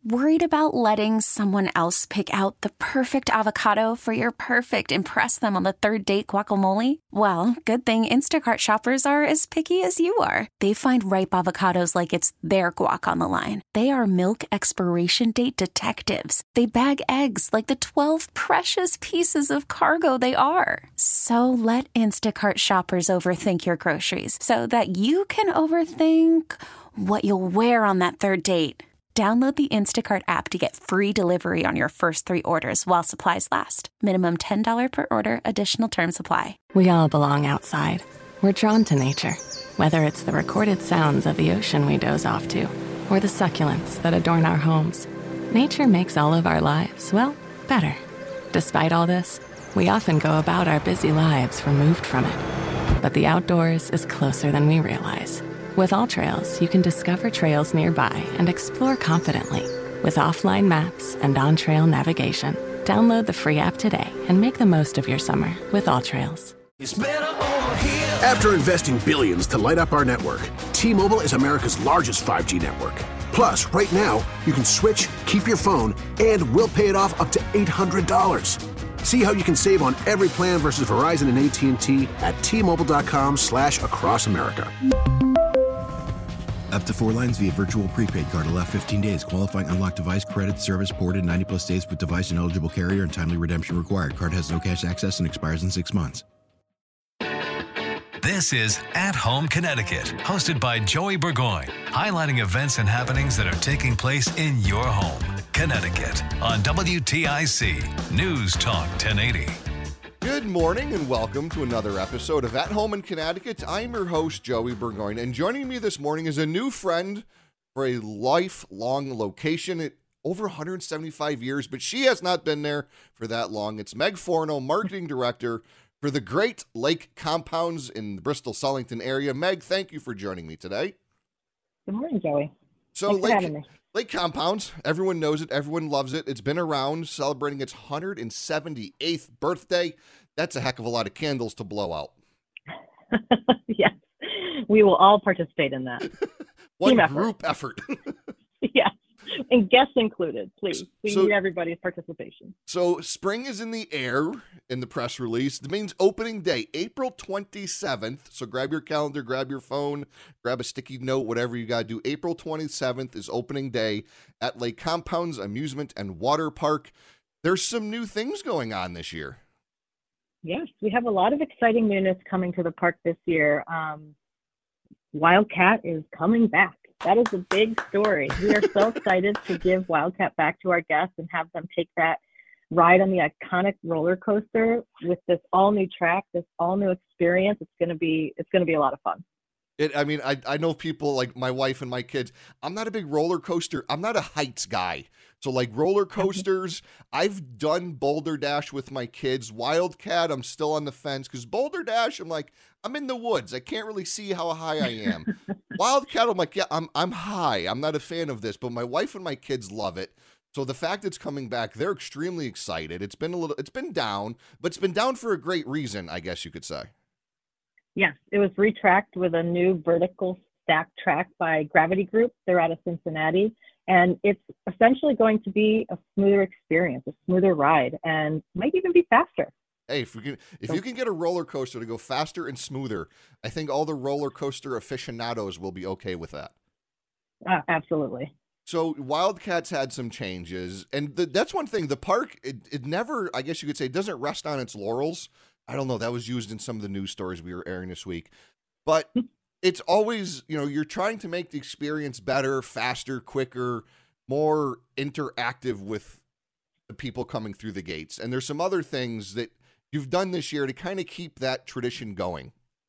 Worried about letting someone else pick out the perfect avocado for your perfect impress them on the third date guacamole? Well, good thing Instacart shoppers are as picky as you are. They find ripe avocados like it's their guac on the line. They are milk expiration date detectives. They bag eggs like the 12 precious pieces of cargo they are. So let Instacart shoppers overthink your groceries so that you can overthink what you'll wear on that third date. Download the Instacart app to get free delivery on your first 3 orders while supplies last. Minimum $10 per order. Additional terms apply. We all belong outside. We're drawn to nature, whether it's the recorded sounds of the ocean we doze off to, or the succulents that adorn our homes. Nature makes all of our lives, well, better. Despite all this, we often go about our busy lives removed from it. But the outdoors is closer than we realize. With AllTrails, you can discover trails nearby and explore confidently. With offline maps and on-trail navigation, download the free app today and make the most of your summer with AllTrails. After investing billions to light up our network, T-Mobile is America's largest 5G network. Plus, right now, you can switch, keep your phone, and we'll pay it off up to $800. See how you can save on every plan versus Verizon and AT&T at T-Mobile.com/across America. Up to 4 lines via virtual prepaid card. Allow 15 days. Qualifying unlocked device credit service ported 90-plus days with device and eligible carrier and timely redemption required. Card has no cash access and expires in 6 months. This is At Home Connecticut, hosted by Joey Burgoyne, highlighting events and happenings that are taking place in your home, Connecticut, on WTIC News Talk 1080. Good morning and welcome to another episode of At Home in Connecticut. I'm your host, Joey Burgoyne, and joining me this morning is a new friend for a lifelong location at over 175 years, but she has not been there for that long. It's Meg Forno, Marketing Director for the Great Lake Compounds in the Bristol-Sellington area. Meg, thank you for joining me today. Good morning, Joey. So Thanks for having me. Lake Compounds, everyone knows it, everyone loves it. It's been around, celebrating its 178th birthday. That's a heck of a lot of candles to blow out. Yes, we will all participate in that. One group effort. Yes, and guests included, please. We need everybody's participation. So spring is in the air in the press release. It means opening day, April 27th. So grab your calendar, grab your phone, grab a sticky note, whatever you got to do. April 27th is opening day at Lake Compounds Amusement and Water Park. There's some new things going on this year. Yes, we have a lot of exciting newness coming to the park this year. Wildcat is coming back. That is a big story. We are so excited to give Wildcat back to our guests and have them take that ride on the iconic roller coaster with this all new track, this all new experience. It's going to be a lot of fun. I know people like my wife and my kids. I'm not a big roller coaster. I'm not a heights guy. So like roller coasters, I've done Boulder Dash with my kids. Wildcat, I'm still on the fence because Boulder Dash, I'm in the woods. I can't really see how high I am. Wildcat, I'm like, yeah, I'm high. I'm not a fan of this, but my wife and my kids love it. So the fact it's coming back, they're extremely excited. It's been down, but it's been down for a great reason, I guess you could say. Yes, it was retracked with a new vertical stack track by Gravity Group. They're out of Cincinnati, and it's essentially going to be a smoother experience, a smoother ride, and might even be faster. Hey, if you can get a roller coaster to go faster and smoother, I think all the roller coaster aficionados will be okay with that. Absolutely. So Wildcats had some changes, and that's one thing. The park, it never, I guess you could say, doesn't rest on its laurels. I don't know. That was used in some of the news stories we were airing this week. But it's always, you're trying to make the experience better, faster, quicker, more interactive with the people coming through the gates. And there's some other things that you've done this year to kind of keep that tradition going.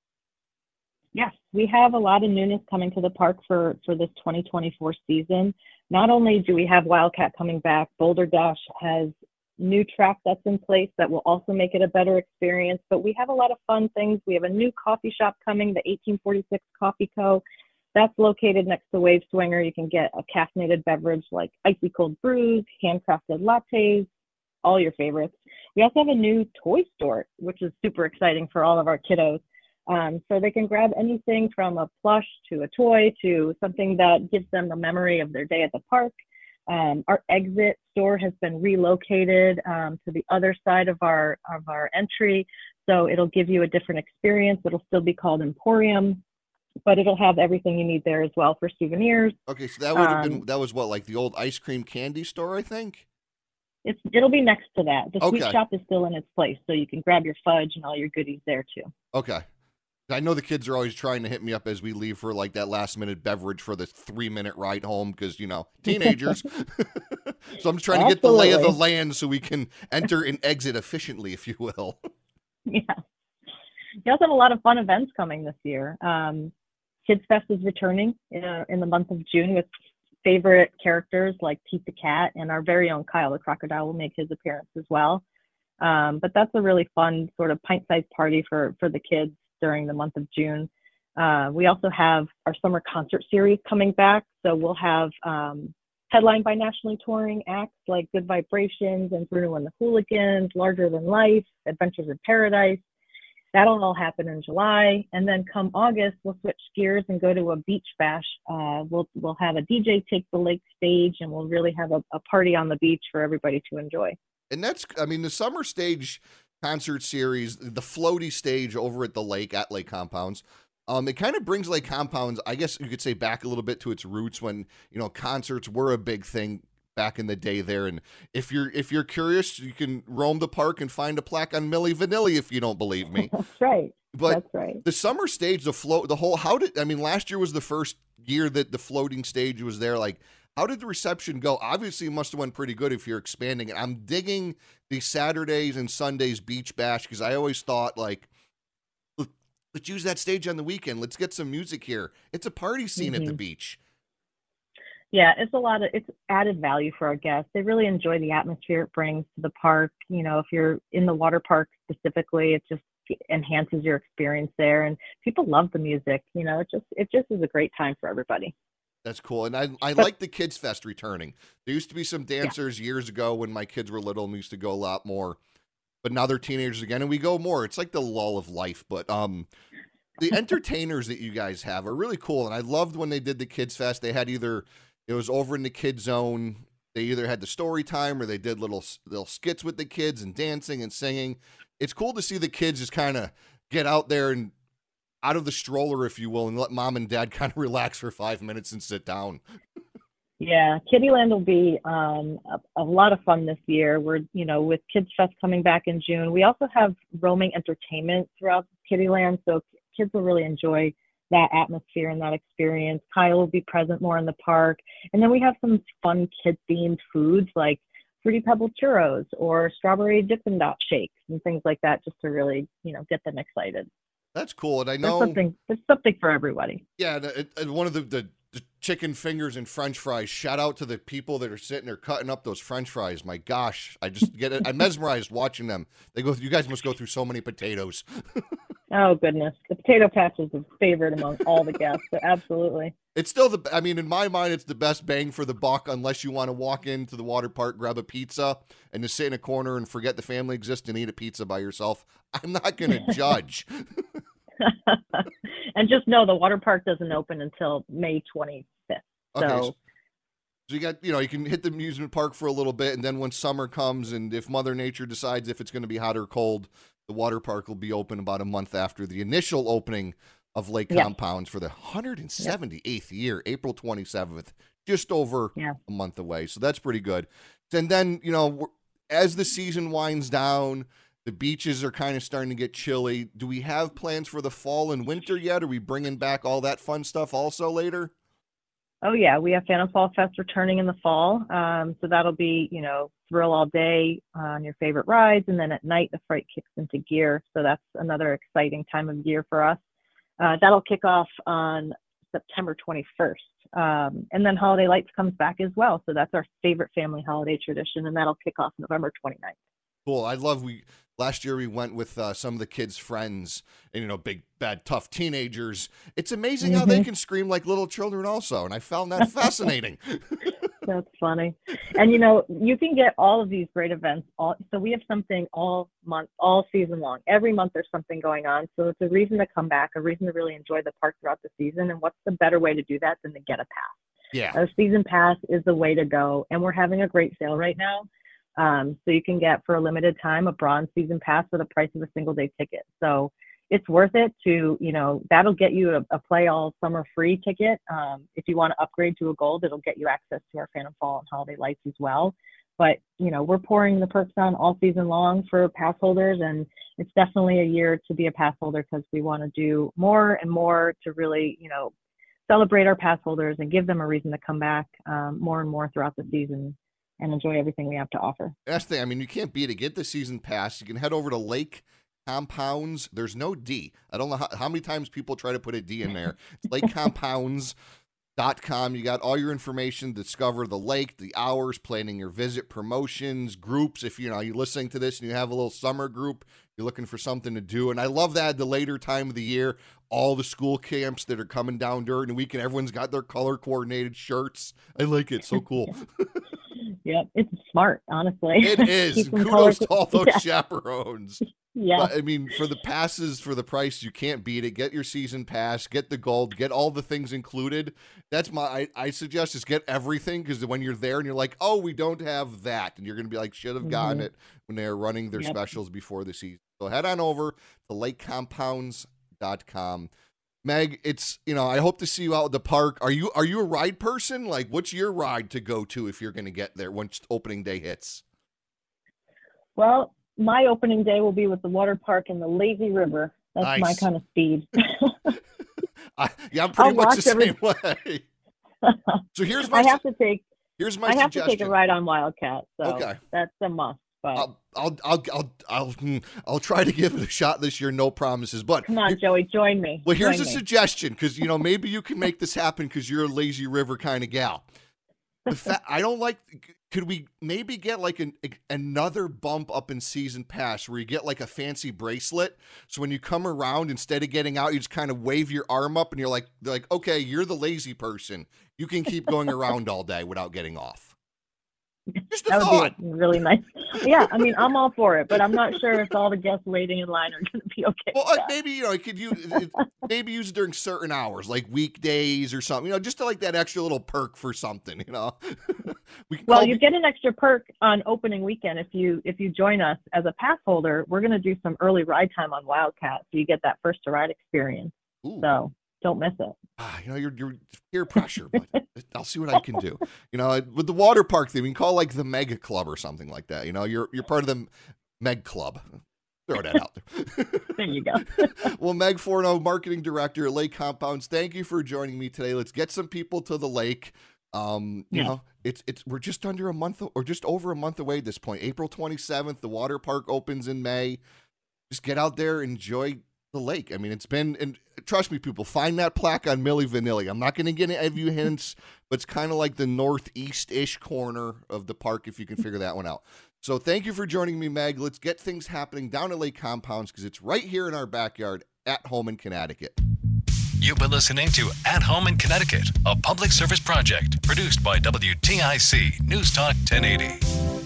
Yes, we have a lot of newness coming to the park for this 2024 season. Not only do we have Wildcat coming back, Boulder Dash has new track that's in place that will also make it a better experience, but we have a lot of fun things. We have a new coffee shop coming, the 1846 Coffee Co. That's located next to Wave Swinger. You can get a caffeinated beverage like icy cold brews, handcrafted lattes, all your favorites. We also have a new toy store, which is super exciting for all of our kiddos. So they can grab anything from a plush to a toy to something that gives them a memory of their day at the park. Our exit store has been relocated to the other side of our entry, so it'll give you a different experience. It'll still be called Emporium, but it'll have everything you need there as well for souvenirs. Okay, so that would have been that was what, like the old ice cream candy store, I think. It'll be next to that. The sweet Okay. shop is still in its place, so you can grab your fudge and all your goodies there too. Okay. I know the kids are always trying to hit me up as we leave for like that last minute beverage for the 3-minute ride home because, you know, teenagers. So I'm just trying to get the lay of the land so we can enter and exit efficiently, if you will. Yeah. We also have a lot of fun events coming this year. Kids Fest is returning in the month of June with favorite characters like Pete the Cat, and our very own Kyle the Crocodile will make his appearance as well. But that's a really fun sort of pint-sized party for the kids during the month of June. We also have our summer concert series coming back. So we'll have headlined by nationally touring acts like Good Vibrations and Bruno and the Hooligans, Larger Than Life, Adventures in Paradise. That'll all happen in July. And then come August, we'll switch gears and go to a beach bash. We'll have a DJ take the lake stage, and we'll really have a party on the beach for everybody to enjoy. And that's, I mean, the summer stage concert series, the floaty stage over at the lake, at Lake Compounds, it kind of brings Lake Compounds, I guess you could say, back a little bit to its roots when, you know, concerts were a big thing back in the day there. And if you're curious, you can roam the park and find a plaque on Milli Vanilli if you don't believe me. That's right. But that's right. The summer stage, last year was the first year that the floating stage was there. Like, how did the reception go? Obviously, it must have went pretty good if you're expanding it. I'm digging the Saturdays and Sundays beach bash because I always thought, like, let's use that stage on the weekend. Let's get some music here. It's a party scene at the beach. Yeah, it's added value for our guests. They really enjoy the atmosphere it brings to the park. You know, if you're in the water park specifically, it just enhances your experience there, and people love the music. You know, it just is a great time for everybody. That's cool. And I like the Kids Fest returning. There used to be some dancers years ago when my kids were little and we used to go a lot more. But now they're teenagers again and we go more. It's like the lull of life. But the entertainers that you guys have are really cool. And I loved when they did the Kids Fest. They had it was over in the Kid Zone. They either had the story time or they did little skits with the kids and dancing and singing. It's cool to see the kids just kind of get out there and out of the stroller, if you will, and let mom and dad kind of relax for 5 minutes and sit down. Yeah, Kiddieland will be a lot of fun this year. We're, you know, with Kids Fest coming back in June, we also have roaming entertainment throughout Kiddieland, so kids will really enjoy that atmosphere and that experience. Kyle will be present more in the park. And then we have some fun kid-themed foods like Fruity Pebble churros or strawberry Dippin' Dot shakes and things like that, just to really, you know, get them excited. That's cool. And I know there's something for everybody. Yeah, and one of the chicken fingers and French fries. Shout out to the people that are sitting there cutting up those French fries. My gosh, I just get it. I'm mesmerized watching them. You guys must go through so many potatoes. Oh goodness, the potato patch is a favorite among all the guests. So absolutely. It's still in my mind, it's the best bang for the buck unless you want to walk into the water park, grab a pizza, and just sit in a corner and forget the family exists and eat a pizza by yourself. I'm not going to judge. And just know the water park doesn't open until May 25th. So you got, you can hit the amusement park for a little bit, and then when summer comes and if Mother Nature decides if it's going to be hot or cold, the water park will be open about a month after the initial opening of Lake Compounds for the 178th year, April 27th, just over a month away. So that's pretty good. And then, as the season winds down, the beaches are kind of starting to get chilly. Do we have plans for the fall and winter yet? Are we bringing back all that fun stuff also later? Oh, yeah. We have Phantom Fall Fest returning in the fall. So that'll be, thrill all day on your favorite rides. And then at night, the fright kicks into gear. So that's another exciting time of year for us. That'll kick off on September 21st. And then Holiday Lights comes back as well. So that's our favorite family holiday tradition. And that'll kick off November 29th. Cool. Last year we went with some of the kids' friends and, big, bad, tough teenagers. It's amazing how they can scream like little children also. And I found that fascinating. That's funny. And, you can get all of these great events. So we have something all month, all season long. Every month there's something going on. So it's a reason to come back, a reason to really enjoy the park throughout the season. And what's the better way to do that than to get a pass? Yeah. Our season pass is the way to go. And we're having a great sale right now. So you can get, for a limited time, a bronze season pass for the price of a single day ticket. So it's worth it to, that'll get you a play all summer free ticket. If you want to upgrade to a gold, it'll get you access to our Phantom Fall and holiday lights as well. But, we're pouring the perks on all season long for pass holders, and it's definitely a year to be a pass holder because we want to do more and more to really, celebrate our pass holders and give them a reason to come back more and more throughout the season and enjoy everything we have to offer. That's the thing. I mean, you can't beat it. Get the season pass. You can head over to Lake Compounds. There's no D. I don't know how many times people try to put a D in there. It's lakecompounds.com. You got all your information. Discover the lake, the hours, planning your visit, promotions, groups. If you're listening to this and you have a little summer group, you're looking for something to do. And I love that the later time of the year, all the school camps that are coming down during the weekend, everyone's got their color coordinated shirts. I like it. So cool. Yep, it's smart, honestly. It is. Kudos to all those chaperones. Yeah. But, I mean, for the passes, for the price, you can't beat it. Get your season pass, get the gold, get all the things included. That's I suggest just get everything, because when you're there and you're like, oh, we don't have that, and you're going to be like, should have gotten it when they're running their specials before the season. So head on over to lakecompounds.com. Meg, it's, I hope to see you out at the park. Are you a ride person? Like, what's your ride to go to if you're going to get there once opening day hits? Well, my opening day will be with the water park and the lazy river. That's nice. My kind of speed. I'm pretty much the same way. So here's my I have to take suggestion. A ride on Wildcat. So okay. That's a must. But I'll try to give it a shot this year. No promises, but come on, Joey, join me. Well, here's a suggestion, because maybe you can make this happen because you're a lazy river kind of gal. I don't like. Could we maybe get like another bump up in season pass where you get like a fancy bracelet? So when you come around, instead of getting out, you just kind of wave your arm up, and they're like, okay, you're the lazy person. You can keep going around all day without getting off. Just a thought. Would be really nice. Yeah, I mean, I'm all for it, but I'm not sure if all the guests waiting in line are going to be okay. Well, maybe you could use it during certain hours, like weekdays or something. Just to like that extra little perk for something. You get an extra perk on opening weekend if you join us as a pass holder. We're going to do some early ride time on Wildcat, so you get that first to ride experience. Ooh. So don't miss it. You're peer pressure, but I'll see what I can do. With the water park thing, we can call like the Mega Club or something like that. You're part of the Meg Club. Throw that out there. There you go. Well, Meg Forno, Marketing Director at Lake Compounds, thank you for joining me today. Let's get some people to the lake. We're just under a month or just over a month away at this point. April 27th, the water park opens in May. Just get out there, enjoy the lake. I mean, it's been, and trust me, people, find that plaque on Milli Vanilli. I'm not going to get any hints, but it's kind of like the northeast-ish corner of the park, if you can figure that one out. So thank you for joining me, Meg. Let's get things happening down at Lake Compounds, because it's right here in our backyard at home in Connecticut. You've been listening to At Home in Connecticut, a public service project produced by WTIC News Talk 1080.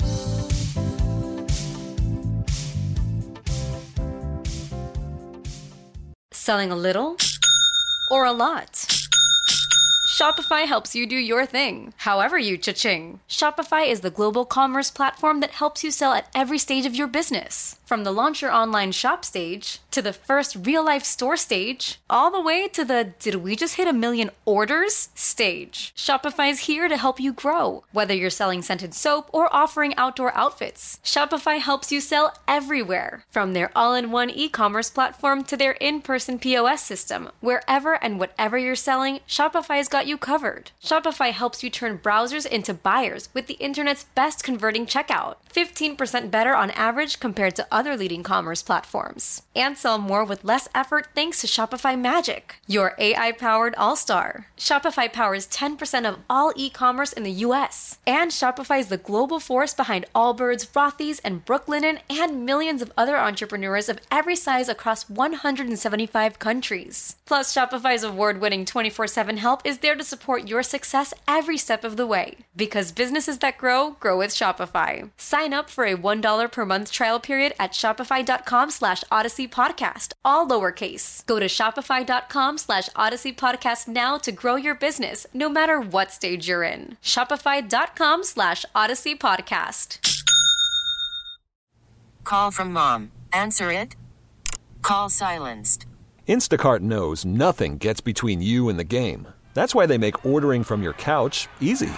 Selling a little or a lot? Shopify helps you do your thing, however you cha-ching. Shopify is the global commerce platform that helps you sell at every stage of your business. From the launch your online shop stage, to the first real-life store stage, all the way to the did we just hit 1 million orders stage. Shopify's here to help you grow. Whether you're selling scented soap or offering outdoor outfits, Shopify helps you sell everywhere. From their all-in-one e-commerce platform to their in-person POS system, wherever and whatever you're selling, Shopify's got you covered. Shopify helps you turn browsers into buyers with the internet's best converting checkout. 15% better on average compared to other leading commerce platforms. And sell more with less effort thanks to Shopify Magic, your AI-powered all-star. Shopify powers 10% of all e-commerce in the U.S. And Shopify is the global force behind Allbirds, Rothy's, and Brooklinen, and millions of other entrepreneurs of every size across 175 countries. Plus, Shopify's award-winning 24/7 help is there to support your success every step of the way. Because businesses that grow, grow with Shopify. Sign up for a $1 per month trial period at shopify.com/Odyssey Podcast, all lowercase. Go to shopify.com/Odyssey Podcast now to grow your business, no matter what stage you're in. Shopify.com/Odyssey Podcast. Call from mom. Answer it. Call silenced. Instacart knows nothing gets between you and the game. That's why they make ordering from your couch easy.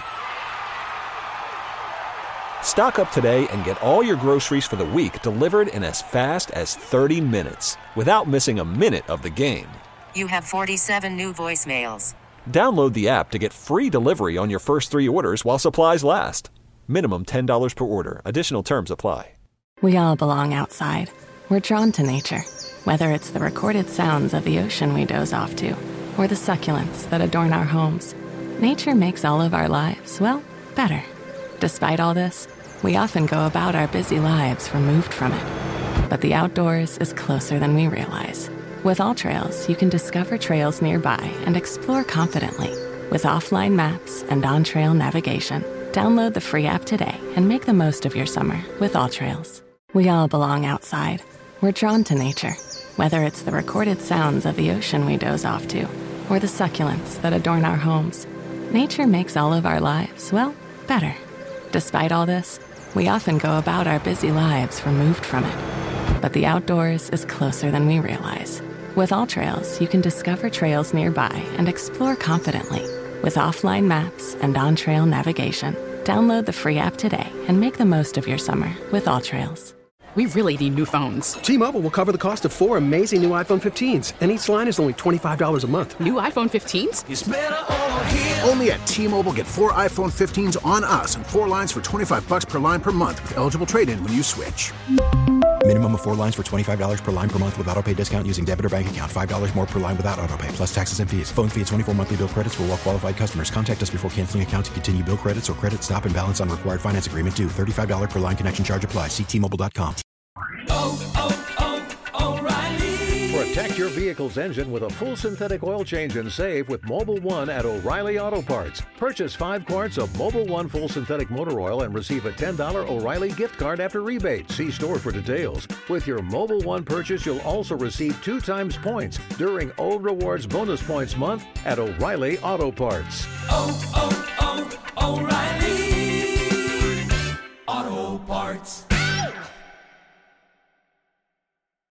Stock up today and get all your groceries for the week delivered in as fast as 30 minutes without missing a minute of the game. You have 47 new voicemails. Download the app to get free delivery on your first 3 orders while supplies last. Minimum $10 per order. Additional terms apply. We all belong outside. We're drawn to nature, whether it's the recorded sounds of the ocean we doze off to, or the succulents that adorn our homes. Nature makes all of our lives, well, better. Despite all this, we often go about our busy lives removed from it. But the outdoors is closer than we realize. With AllTrails, you can discover trails nearby and explore confidently. With offline maps and on-trail navigation, download the free app today and make the most of your summer with AllTrails. We all belong outside. We're drawn to nature, whether it's the recorded sounds of the ocean we doze off to, or the succulents that adorn our homes. Nature makes all of our lives, well, better. Despite all this, we often go about our busy lives removed from it. But the outdoors is closer than we realize. With AllTrails, you can discover trails nearby and explore confidently. With offline maps and on-trail navigation, download the free app today and make the most of your summer with AllTrails. We really need new phones. T-Mobile will cover the cost of 4 amazing new iPhone 15s, and each line is only $25 a month. New iPhone 15s? It's better over here. Only at T-Mobile, get 4 iPhone 15s on us and 4 lines for $25 per line per month with eligible trade-in when you switch. Minimum of 4 lines for $25 per line per month with autopay discount using debit or bank account. $5 more per line without autopay, plus taxes and fees. Phone fee at 24 monthly bill credits for well-qualified customers. Contact us before canceling account to continue bill credits or credit stop and balance on required finance agreement due. $35 per line connection charge applies. See T-Mobile.com. O'Reilly. Protect your vehicle's engine with a full synthetic oil change and save with Mobil 1 at O'Reilly Auto Parts. Purchase 5 quarts of Mobil 1 full synthetic motor oil and receive a $10 O'Reilly gift card after rebate. See store for details. With your Mobil 1 purchase, you'll also receive 2 times points during O Rewards Bonus Points Month at O'Reilly Auto Parts. O'Reilly.